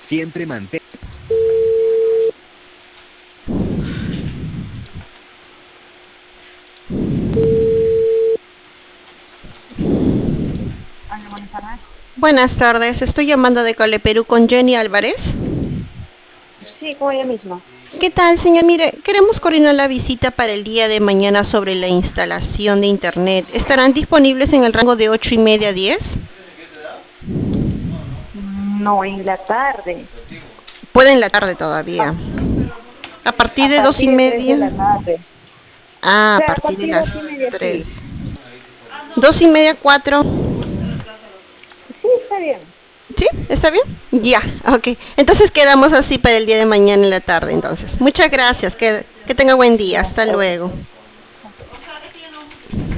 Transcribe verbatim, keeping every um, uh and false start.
Siempre mantén. Hola, buenas tardes. Buenas tardes, estoy llamando de Cole Perú con Jenny Álvarez. Sí, como ella misma. ¿Qué tal, señor? Mire, queremos coordinar la visita para el día de mañana sobre la instalación de internet. ¿Estarán disponibles en el rango de ocho y media a diez? No, en la tarde. Puede en la tarde todavía. A partir A de dos y partir de tres de media. la tarde. O Ah, a sea, a partir de partir de dos y las media, sí. tres. Dos y media, cuatro. Sí, está bien. ¿Sí? ¿Está bien? Ya, ok. Entonces quedamos así para el día de mañana en la tarde, entonces. Muchas gracias, que, que tenga buen día. Ya, Hasta ok. luego.